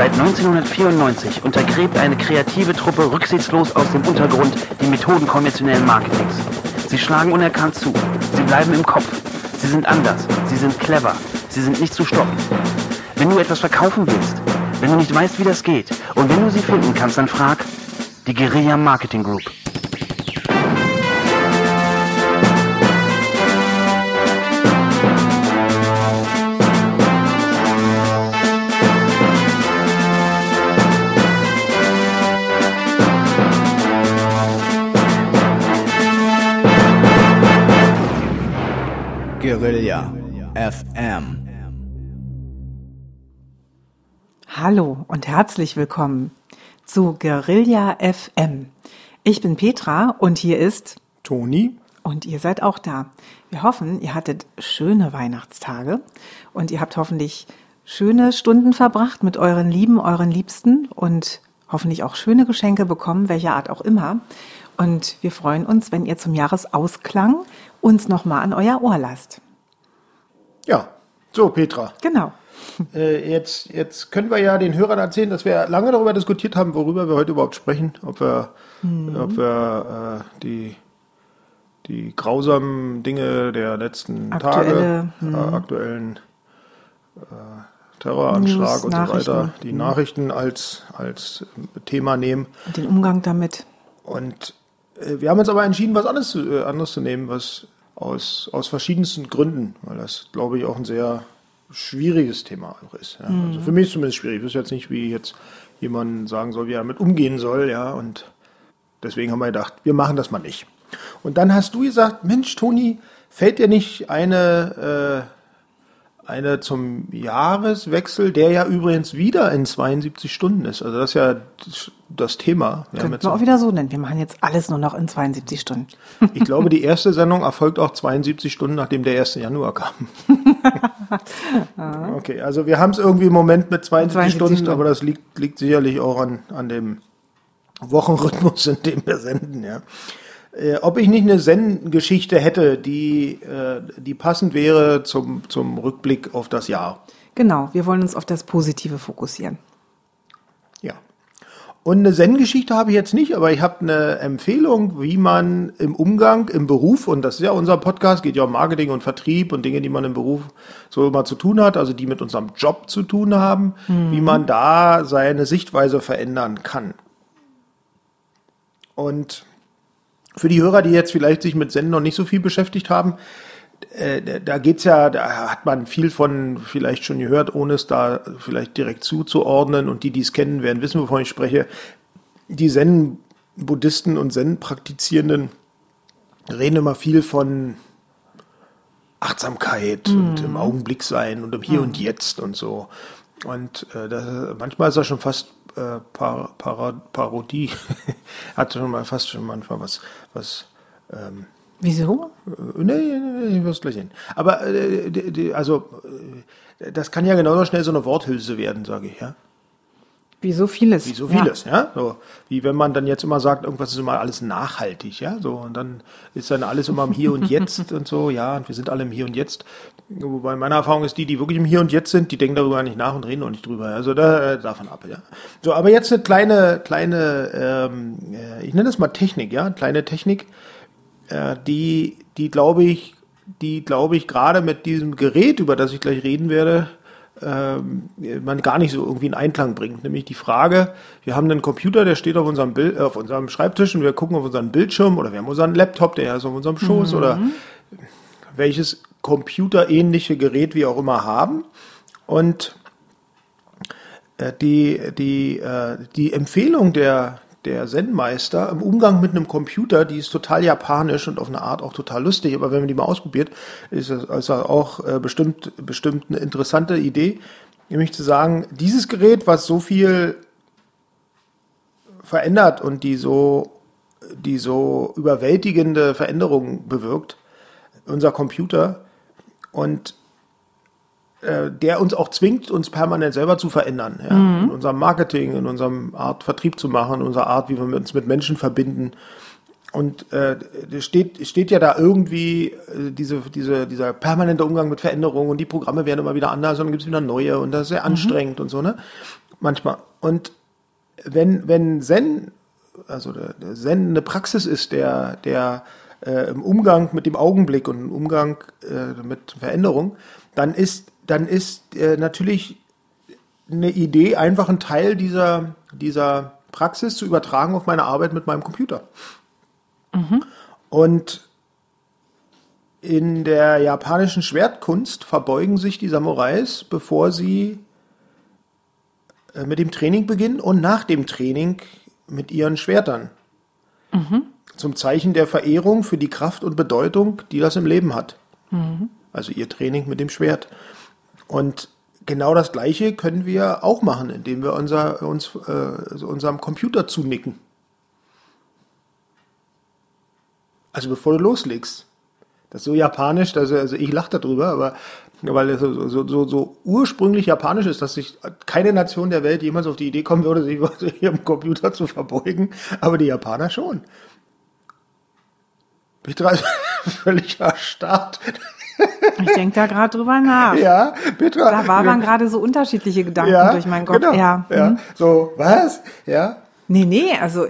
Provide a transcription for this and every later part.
Seit 1994 untergräbt eine kreative Truppe rücksichtslos aus dem Untergrund die Methoden konventionellen Marketings. Sie schlagen unerkannt zu. Sie bleiben im Kopf. Sie sind anders. Sie sind clever. Sie sind nicht zu stoppen. Wenn du etwas verkaufen willst, wenn du nicht weißt, wie das geht und wenn du sie finden kannst, dann frag die Guerilla Marketing Group. Guerilla FM. Hallo und herzlich willkommen zu Guerilla FM. Ich bin Petra und hier ist Toni. Und ihr seid auch da. Wir hoffen, ihr hattet schöne Weihnachtstage und ihr habt hoffentlich schöne Stunden verbracht mit euren Lieben, euren Liebsten und hoffentlich auch schöne Geschenke bekommen, welcher Art auch immer. Und wir freuen uns, wenn ihr zum Jahresausklang uns nochmal an euer Ohr lasst. Ja, so Petra. Genau. Jetzt können wir ja den Hörern erzählen, dass wir lange darüber diskutiert haben, worüber wir heute überhaupt sprechen. Ob wir die grausamen Dinge der letzten Tage, aktuellen Terroranschlag News, und so weiter, die Nachrichten als Thema nehmen. Und den Umgang damit. Und wir haben uns aber entschieden, was anderes zu nehmen, was aus verschiedensten Gründen, weil das, glaube ich, auch ein sehr schwieriges Thema auch ist. Ja. Also für mich ist es zumindest schwierig. Ich weiß jetzt nicht, wie jetzt jemand sagen soll, wie er damit umgehen soll. Ja. Und deswegen haben wir gedacht, wir machen das mal nicht. Und dann hast du gesagt, Mensch, Toni, fällt dir nicht eine zum Jahreswechsel, der ja übrigens wieder in 72 Stunden ist. Also das ist ja das Thema. Könnten wir auch wieder so nennen. Wir machen jetzt alles nur noch in 72 Stunden. Ich glaube, die erste Sendung erfolgt auch 72 Stunden, nachdem der 1. Januar kam. Okay, also wir haben es irgendwie im Moment mit 72 Stunden, aber das liegt sicherlich auch an dem Wochenrhythmus, in dem wir senden, ja. Ob ich nicht eine Zen-Geschichte hätte, die passend wäre zum Rückblick auf das Jahr. Genau, wir wollen uns auf das Positive fokussieren. Ja. Und eine Zen-Geschichte habe ich jetzt nicht, aber ich habe eine Empfehlung, wie man im Umgang, im Beruf, und das ist ja unser Podcast, geht ja um Marketing und Vertrieb und Dinge, die man im Beruf so immer zu tun hat, also die mit unserem Job zu tun haben, wie man da seine Sichtweise verändern kann. Und für die Hörer, die jetzt vielleicht sich mit Zen noch nicht so viel beschäftigt haben, da hat man viel von vielleicht schon gehört, ohne es da vielleicht direkt zuzuordnen. Und die es kennen, werden wissen, wovon ich spreche. Die Zen-Buddhisten und Zen-Praktizierenden reden immer viel von Achtsamkeit und im Augenblick sein und im Hier und Jetzt und so. Und manchmal ist das schon fast Parodie. Hat schon mal fast schon manchmal was Wieso? Nee, ich wirst gleich sehen. Aber das kann ja genauso schnell so eine Worthülse werden, sage ich, ja. Wie so vieles. Wie so vieles, ja. So, wie wenn man dann jetzt immer sagt, irgendwas ist immer alles nachhaltig, ja. So, und dann ist dann alles immer im Hier und Jetzt und so, ja, und wir sind alle im Hier und Jetzt. Wobei meine Erfahrung ist, die wirklich im Hier und Jetzt sind, die denken darüber nicht nach und reden auch nicht drüber. Also davon ab, ja. So, aber jetzt eine kleine, ich nenne das mal Technik, ja, kleine Technik, die glaube ich, gerade mit diesem Gerät, über das ich gleich reden werde, man gar nicht so irgendwie in Einklang bringt. Nämlich die Frage, wir haben einen Computer, der steht auf unserem Schreibtisch und wir gucken auf unseren Bildschirm oder wir haben unseren Laptop, der ist auf unserem Schoß oder welches computerähnliche Gerät wir auch immer haben. Und die Empfehlung der Zen-Meister im Umgang mit einem Computer, die ist total japanisch und auf eine Art auch total lustig, aber wenn man die mal ausprobiert, ist das auch bestimmt eine interessante Idee, nämlich zu sagen, dieses Gerät, was so viel verändert und die so überwältigende Veränderungen bewirkt, unser Computer, und der uns auch zwingt, uns permanent selber zu verändern. Ja? In unserem Marketing, in unserem Art Vertrieb zu machen, in unserer Art, wie wir uns mit Menschen verbinden. Und steht ja da irgendwie dieser permanente Umgang mit Veränderungen und die Programme werden immer wieder anders und dann gibt es wieder neue und das ist sehr anstrengend und so, ne? manchmal. Und wenn Zen, also der Zen eine Praxis ist, der im Umgang mit dem Augenblick und im Umgang mit Veränderung, dann ist natürlich eine Idee, einfach einen Teil dieser Praxis zu übertragen auf meine Arbeit mit meinem Computer. Und in der japanischen Schwertkunst verbeugen sich die Samurais, bevor sie mit dem Training beginnen und nach dem Training mit ihren Schwertern. Zum Zeichen der Verehrung für die Kraft und Bedeutung, die das im Leben hat. Also ihr Training mit dem Schwert. Und genau das Gleiche können wir auch machen, indem wir unserem Computer zunicken. Also bevor du loslegst. Das ist so japanisch, also ich lache darüber, aber weil es so ursprünglich japanisch ist, dass sich keine Nation der Welt jemals auf die Idee kommen würde, sich ihrem Computer zu verbeugen, aber die Japaner schon. Petra ist völlig erstarrt. Ich denke da gerade drüber nach. Ja, Petra. Da waren gerade so unterschiedliche Gedanken durch meinen Kopf. Genau, ja. So, was? Ja. Nee, also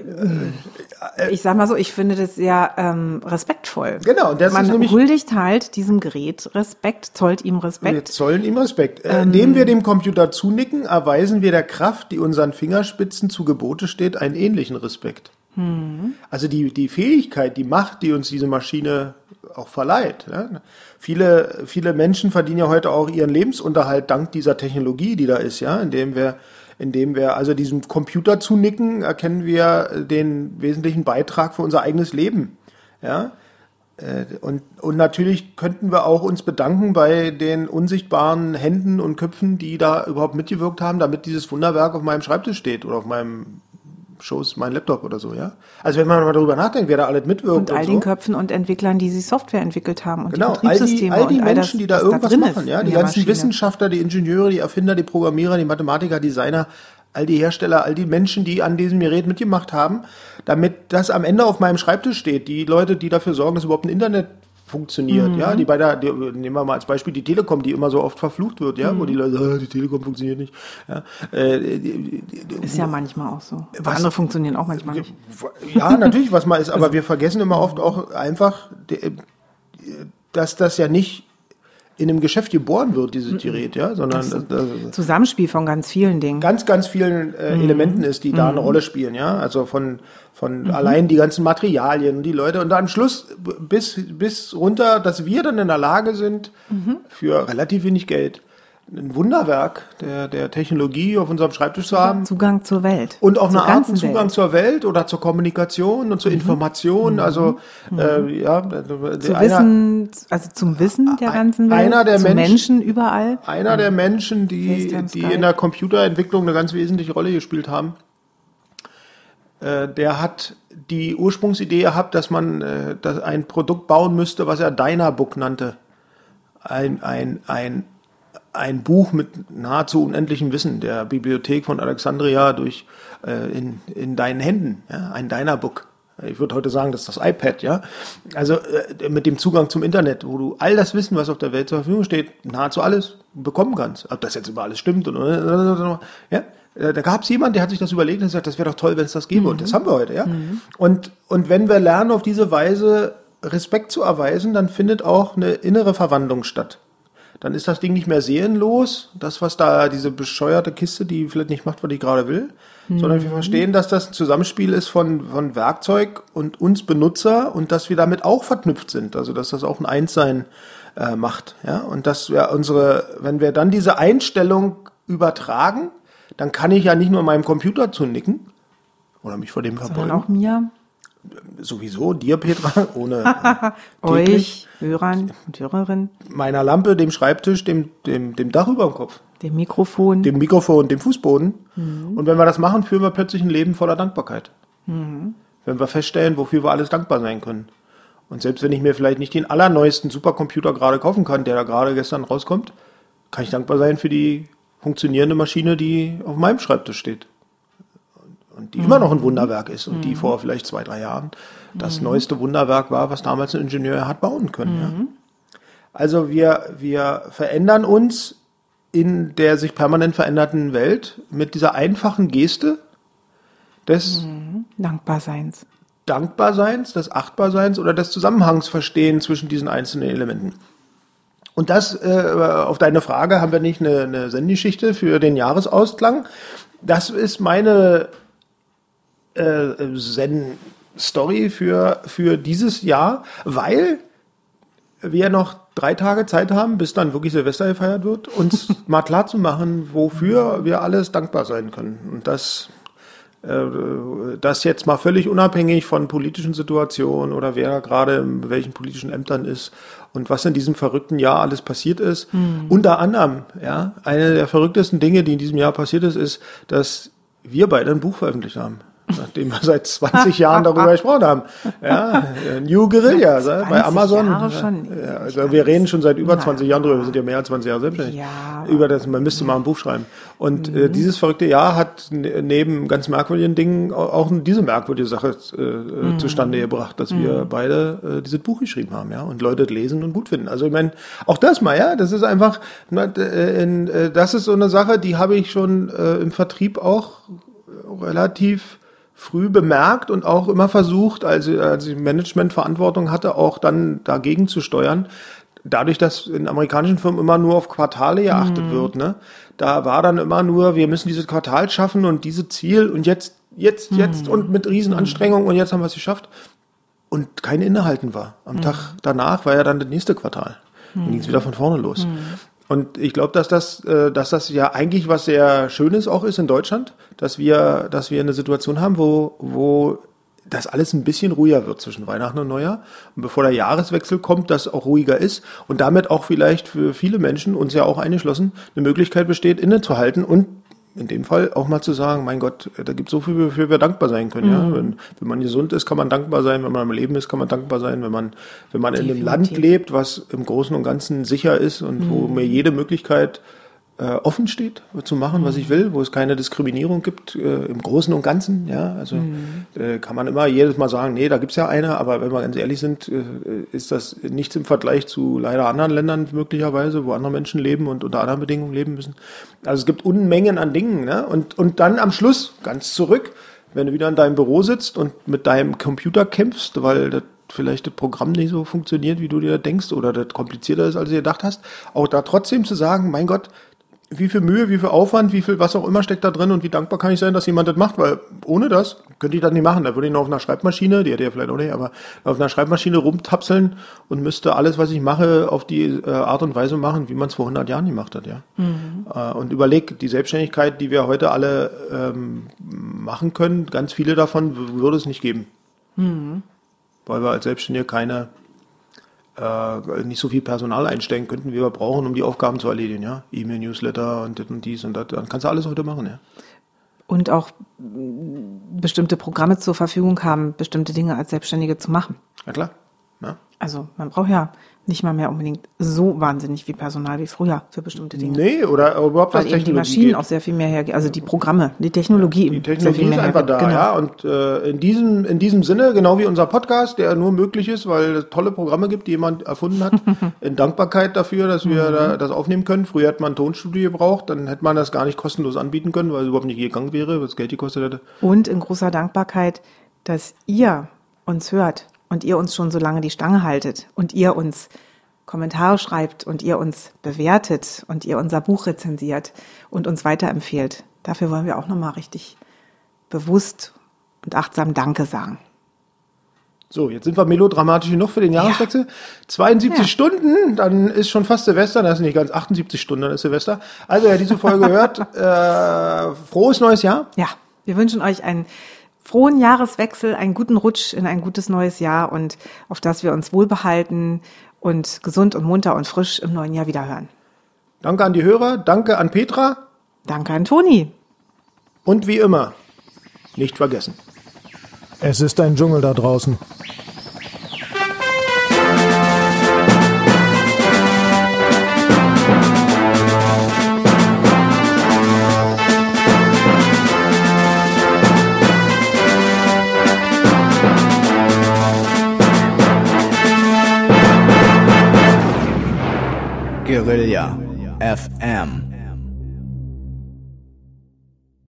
ich sag mal so, ich finde das sehr respektvoll. Genau, und das Man ist nämlich, huldigt halt diesem Gerät Respekt, zollt ihm Respekt. wir zollen ihm Respekt. Indem wir dem Computer zunicken, erweisen wir der Kraft, die unseren Fingerspitzen zu Gebote steht, einen ähnlichen Respekt. Also die Fähigkeit, die Macht, die uns diese Maschine auch verleiht. Ne? Viele Menschen verdienen ja heute auch ihren Lebensunterhalt dank dieser Technologie, die da ist, ja, indem wir also diesem Computer zunicken, erkennen wir den wesentlichen Beitrag für unser eigenes Leben. Ja? Und natürlich könnten wir auch uns bedanken bei den unsichtbaren Händen und Köpfen, die da überhaupt mitgewirkt haben, damit dieses Wunderwerk auf meinem Schreibtisch steht oder auf meinem Schoß, mein Laptop oder so, ja. Also wenn man mal darüber nachdenkt, wer da alles mitwirkt Und all den Köpfen und Entwicklern, die Software entwickelt haben und genau, die Betriebssysteme all die und all Menschen, das, die da was irgendwas drin machen, ist ja, in die der ganzen Maschine. Wissenschaftler, die Ingenieure, die Erfinder, die Programmierer, die Mathematiker, Designer, all die Hersteller, all die Menschen, die an diesem Gerät mitgemacht haben, damit das am Ende auf meinem Schreibtisch steht. Die Leute, die dafür sorgen, dass überhaupt ein Internet funktioniert, ja, nehmen wir mal als Beispiel die Telekom, die immer so oft verflucht wird, ja, wo die Leute sagen, die Telekom funktioniert nicht. Ja, Ist ja manchmal auch so. Andere funktionieren auch manchmal nicht. Ja, natürlich, was mal ist, aber wir vergessen immer oft auch einfach, dass das ja nicht in einem Geschäft geboren wird, dieses Gerät, ja, sondern Zusammenspiel von ganz vielen Dingen. ganz vielen Elementen ist, die da eine Rolle spielen, ja, also von allein die ganzen Materialien und die Leute und am Schluss bis runter, dass wir dann in der Lage sind, für relativ wenig Geld ein Wunderwerk der Technologie auf unserem Schreibtisch zu haben. Zugang zur Welt. Und auch eine Zur Art ganzen von Zugang Welt. zur Welt oder zur Kommunikation und zur Information. Also, Zum Wissen der ganzen Welt. einer der zu Menschen überall. Einer der Menschen, die in der Computerentwicklung eine ganz wesentliche Rolle gespielt haben, der hat die Ursprungsidee gehabt, dass man ein Produkt bauen müsste, was er Dynabook nannte. Ein Buch mit nahezu unendlichem Wissen der Bibliothek von Alexandria in deinen Händen, ja, ein Dynabook. Ich würde heute sagen, das ist das iPad, ja. Also mit dem Zugang zum Internet, wo du all das Wissen, was auf der Welt zur Verfügung steht, nahezu alles bekommen kannst. Ob das jetzt über alles stimmt ja. Da gab es jemanden, der hat sich das überlegt und gesagt, das wäre doch toll, wenn es das gäbe. Und das haben wir heute, ja. Und wenn wir lernen, auf diese Weise Respekt zu erweisen, dann findet auch eine innere Verwandlung statt. Dann ist das Ding nicht mehr seelenlos, das, was da, diese bescheuerte Kiste, die vielleicht nicht macht, was ich gerade will, sondern wir verstehen, dass das ein Zusammenspiel ist von Werkzeug und uns Benutzer und dass wir damit auch verknüpft sind, also dass das auch ein Einssein macht, ja, und dass wir wenn wir dann diese Einstellung übertragen, dann kann ich ja nicht nur meinem Computer zunicken oder mich vor dem verbeugen. Sondern auch mir. Sowieso, dir, Petra, ohne euch, Hörern und Hörerinnen, meiner Lampe, dem Schreibtisch, dem Dach über dem Kopf, dem Mikrofon, dem Fußboden. Und wenn wir das machen, führen wir plötzlich ein Leben voller Dankbarkeit. Wenn wir feststellen, wofür wir alles dankbar sein können. Und selbst wenn ich mir vielleicht nicht den allerneuesten Supercomputer gerade kaufen kann, der da gerade gestern rauskommt, kann ich dankbar sein für die funktionierende Maschine, die auf meinem Schreibtisch steht. Und die immer noch ein Wunderwerk ist und die vor vielleicht 2-3 Jahren das neueste Wunderwerk war, was damals ein Ingenieur hat bauen können. Ja. Also wir verändern uns in der sich permanent verändernden Welt mit dieser einfachen Geste des Dankbarseins, des Achtbarseins oder des Zusammenhangsverstehen zwischen diesen einzelnen Elementen. Und das, auf deine Frage, haben wir nicht eine Zen-Geschichte für den Jahresausklang. Das ist meine Zen-Story für dieses Jahr, weil wir noch 3 Tage Zeit haben, bis dann wirklich Silvester gefeiert wird, uns mal klar zu machen, wofür wir alles dankbar sein können. Und das jetzt mal völlig unabhängig von politischen Situationen oder wer gerade in welchen politischen Ämtern ist und was in diesem verrückten Jahr alles passiert ist. Unter anderem, ja, eine der verrücktesten Dinge, die in diesem Jahr passiert ist, dass wir beide ein Buch veröffentlicht haben. Nachdem wir seit 20 Jahren darüber gesprochen haben. Ja, New Guerilla, bei Amazon. Jahre schon. Ja, also wir reden schon seit über 20 Jahren drüber. Wir sind ja mehr als 20 Jahre selbstständig. Ja. Man müsste mal ein Buch schreiben. Und dieses verrückte Jahr hat neben ganz merkwürdigen Dingen auch diese merkwürdige Sache zustande gebracht, dass wir beide dieses Buch geschrieben haben, ja, und Leute lesen und gut finden. Also ich meine, auch das mal, ja, das ist einfach, das ist so eine Sache, die habe ich schon im Vertrieb auch relativ früh bemerkt und auch immer versucht, als ich Managementverantwortung hatte, auch dann dagegen zu steuern. Dadurch, dass in amerikanischen Firmen immer nur auf Quartale geachtet wird, ne? Da war dann immer nur, wir müssen dieses Quartal schaffen und diese Ziel und jetzt und mit Riesenanstrengungen und jetzt haben wir es geschafft. Und kein Innehalten war. Am Tag danach war ja dann das nächste Quartal. Dann ging es wieder von vorne los. Und ich glaube, dass das ja eigentlich was sehr Schönes auch ist in Deutschland, dass wir eine Situation haben, wo das alles ein bisschen ruhiger wird zwischen Weihnachten und Neujahr. Und bevor der Jahreswechsel kommt, das auch ruhiger ist und damit auch vielleicht für viele Menschen, uns ja auch eingeschlossen, eine Möglichkeit besteht, innezuhalten und in dem Fall auch mal zu sagen, mein Gott, da gibt es so viel, wofür wir dankbar sein können. Ja? Wenn man gesund ist, kann man dankbar sein. Wenn man am Leben ist, kann man dankbar sein. Wenn man in einem Land lebt, was im Großen und Ganzen sicher ist und wo mir jede Möglichkeit offen steht, zu machen, was ich will, wo es keine Diskriminierung gibt, im Großen und Ganzen. Ja? Also kann man immer jedes Mal sagen, nee, da gibt's ja eine, aber wenn wir ganz ehrlich sind, ist das nichts im Vergleich zu leider anderen Ländern möglicherweise, wo andere Menschen leben und unter anderen Bedingungen leben müssen. Also es gibt Unmengen an Dingen. Ne? Und dann am Schluss, ganz zurück, wenn du wieder in deinem Büro sitzt und mit deinem Computer kämpfst, weil das vielleicht das Programm nicht so funktioniert, wie du dir denkst, oder das komplizierter ist, als du gedacht hast, auch da trotzdem zu sagen, mein Gott, wie viel Mühe, wie viel Aufwand, wie viel was auch immer steckt da drin und wie dankbar kann ich sein, dass jemand das macht, weil ohne das könnte ich das nicht machen. Da würde ich noch auf einer Schreibmaschine, die hätte ja vielleicht auch nicht, aber auf einer Schreibmaschine rumtapseln und müsste alles, was ich mache, auf die Art und Weise machen, wie man es vor 100 Jahren gemacht hat, ja. Und überleg, die Selbstständigkeit, die wir heute alle machen können, ganz viele davon würde es nicht geben. Weil wir als Selbstständige nicht so viel Personal einstellen könnten, wie wir brauchen, um die Aufgaben zu erledigen, ja. E-Mail, Newsletter und das und dies und das. Dann kannst du alles heute machen, ja. Und auch bestimmte Programme zur Verfügung haben, bestimmte Dinge als Selbstständige zu machen. Ja, klar. Ja. Also man braucht ja nicht mal mehr unbedingt so wahnsinnig viel Personal wie früher für bestimmte Dinge. Nee, oder überhaupt weil eben die Maschinen auch sehr viel mehr hergeben, also die Programme, die Technologie. Die Technologie ist einfach da, genau. Ja. Und in diesem Sinne, genau wie unser Podcast, der nur möglich ist, weil es tolle Programme gibt, die jemand erfunden hat, in Dankbarkeit dafür, dass wir das aufnehmen können. Früher hätte man ein Tonstudio gebraucht, dann hätte man das gar nicht kostenlos anbieten können, weil es überhaupt nicht gegangen wäre, was Geld gekostet hätte. Und in großer Dankbarkeit, dass ihr uns hört und ihr uns schon so lange die Stange haltet und ihr uns Kommentare schreibt und ihr uns bewertet und ihr unser Buch rezensiert und uns weiterempfehlt. Dafür wollen wir auch nochmal richtig bewusst und achtsam Danke sagen. So, jetzt sind wir melodramatisch genug für den Jahreswechsel. Ja. 72 Stunden, dann ist schon fast Silvester, das ist nicht ganz 78 Stunden, dann ist Silvester. Also, wer diese Folge hört, frohes neues Jahr. Ja, wir wünschen euch einen frohen Jahreswechsel, einen guten Rutsch in ein gutes neues Jahr und auf das wir uns wohlbehalten und gesund und munter und frisch im neuen Jahr wieder hören. Danke an die Hörer, danke an Petra. Danke an Toni. Und wie immer, nicht vergessen. Es ist ein Dschungel da draußen. Guerilla FM